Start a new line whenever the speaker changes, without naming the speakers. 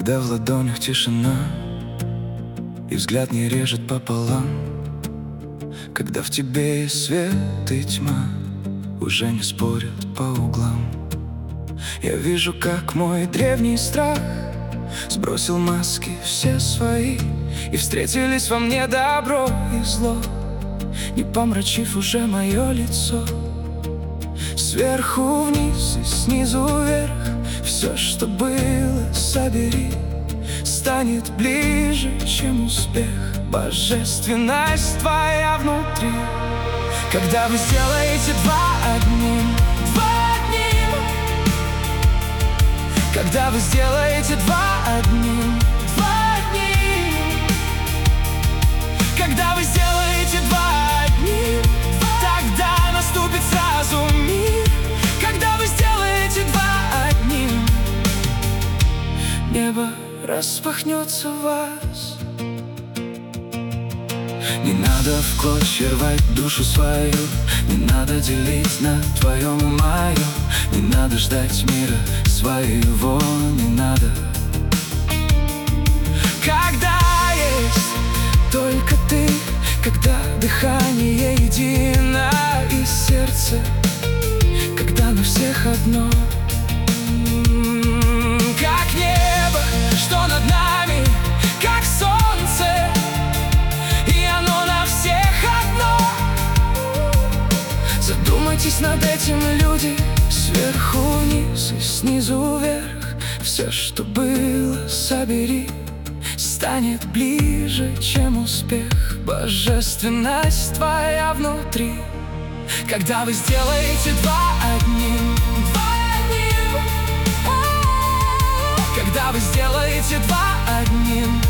Когда в ладонях тишина и взгляд не режет пополам, когда в тебе есть свет и тьма, уже не спорят по углам. Я вижу, как мой древний страх сбросил маски все свои, и встретились во мне добро и зло, не помрачив уже мое лицо. Сверху вниз и снизу вверх, все, что было, собери. Станет ближе, чем успех, божественность твоя внутри. Когда вы сделаете два одним, когда вы сделаете два одним, когда вы сделаете два одним, тогда наступит сразу мир. Когда вы сделаете два одним, небо распахнется в вас. Не надо в клочья рвать душу свою, не надо делить на твоем и моем, не надо ждать мира своего, не надо. Когда есть только ты, когда дыхание едино и сердце, когда на всех одно, как небо, что над нами, как солнце, и оно на всех одно. Задумайтесь над этим, люди, сверху вниз и снизу вверх. Все, что было, собери. Станет ближе, чем успех, божественность твоя внутри. Когда вы сделаете два одним, когда вы сделаете два одним,